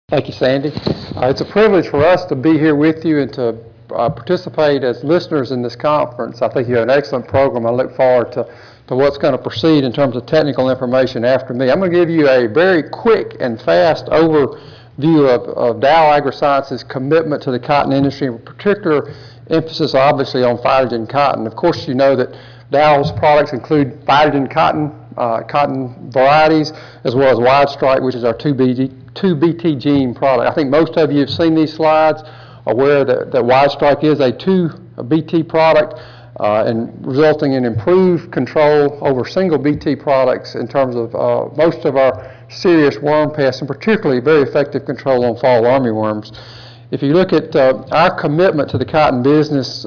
Thank you, Sandy. It's a privilege for us to be here with you and to participate as listeners in this conference. I think you have an excellent program. I look forward to what's going to proceed in terms of technical information after me. I'm going to give you a very quick and fast overview of Dow AgroSciences' commitment to the cotton industry, with particular emphasis obviously on Phytogen cotton. Of course, you know that Dow's products include Phytogen cotton varieties, as well as Wide Strike, which is our 2BT gene product. I think most of you have seen these slides, aware that Wide Strike is a 2BT product and resulting in improved control over single BT products in terms of most of our serious worm pests, and particularly very effective control on fall armyworms. If you look at our commitment to the cotton business,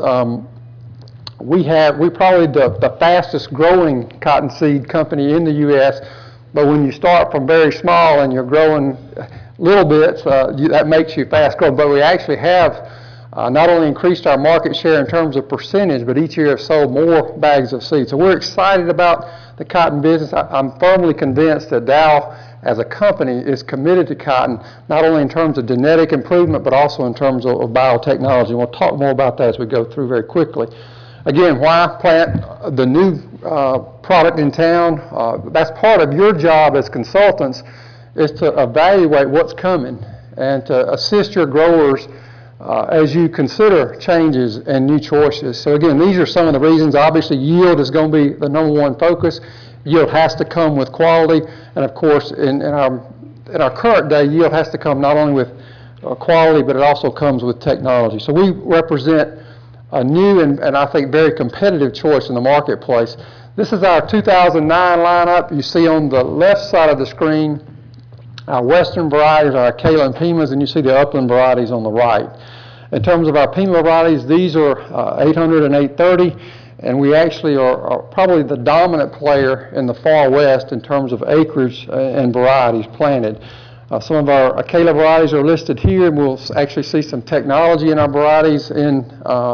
we're probably the fastest growing cottonseed company in the U.S., but when you start from very small and you're growing little bits, that makes you fast growing. But we actually have not only increased our market share in terms of percentage, but each year have sold more bags of seed. So we're excited about the cotton business. I'm firmly convinced that Dow as a company is committed to cotton, not only in terms of genetic improvement, but also in terms of biotechnology. And we'll talk more about that as we go through very quickly. Again, why plant the new product in town? That's part of your job as consultants, is to evaluate what's coming and to assist your growers as you consider changes and new choices. So again, these are some of the reasons. Obviously, yield is going to be the number one focus. Yield has to come with quality, and of course, in our current day, yield has to come not only with quality, but it also comes with technology. So we represent a new and I think very competitive choice in the marketplace. This is our 2009 lineup. You see on the left side of the screen our western varieties, our Acela and Pimas, and you see the upland varieties on the right. In terms of our Pima varieties, these are 800 and 830, and we actually are probably the dominant player in the far west in terms of acreage and varieties planted. Some of our Acela varieties are listed here, and we'll actually see some technology in our varieties in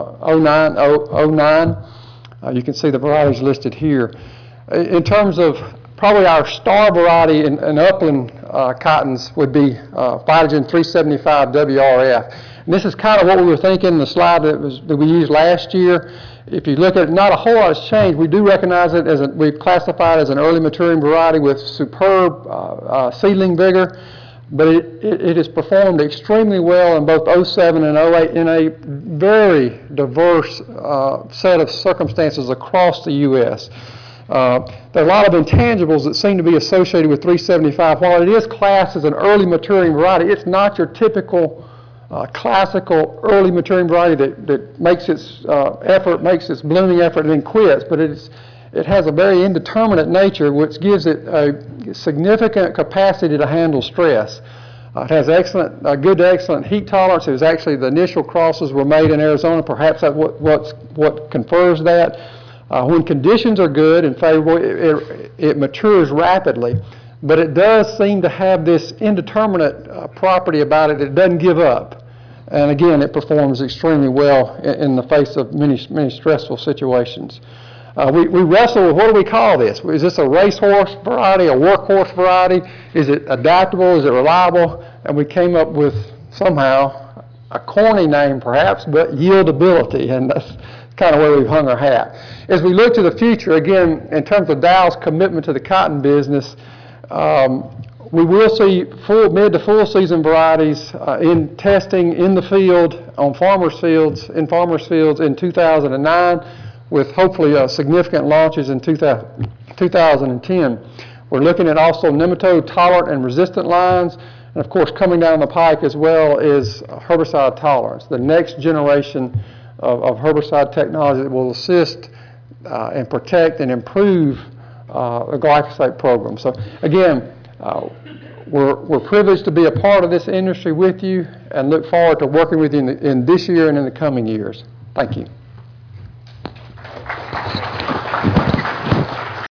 09. You can see the varieties listed here. In terms of probably our star variety in upland cottons would be Phytogen 375 WRF. And this is kind of what we were thinking in the slide that we used last year. If you look at it, not a whole lot has changed. We do recognize it as we've classified as an early maturing variety with superb seedling vigor. But it has performed extremely well in both 07 and 08 in a very diverse set of circumstances across the U.S. There are a lot of intangibles that seem to be associated with 375. While it is classed as an early maturing variety, it's not your typical classical early maturing variety that makes its blooming effort and then quits. But it has a very indeterminate nature, which gives it a significant capacity to handle stress. It has good to excellent heat tolerance. It was actually the initial crosses were made in Arizona. Perhaps that's what confers that. When conditions are good and favorable, it matures rapidly. But it does seem to have this indeterminate property about it. It doesn't give up. And again, it performs extremely well in the face of many stressful situations. We wrestle with, what do we call this? Is this a racehorse variety, a workhorse variety? Is it adaptable? Is it reliable? And we came up with somehow a corny name perhaps, but yieldability, and that's kind of where we've hung our hat. As we look to the future, again, in terms of Dow's commitment to the cotton business, we will see mid to full season varieties in testing in the field, on farmers' fields, in 2009. With hopefully significant launches in 2010. We're looking at also nematode tolerant and resistant lines, and of course coming down the pike as well is herbicide tolerance, the next generation of herbicide technology that will assist and protect and improve the glyphosate program. So again, we're privileged to be a part of this industry with you and look forward to working with you in this year and in the coming years. Thank you.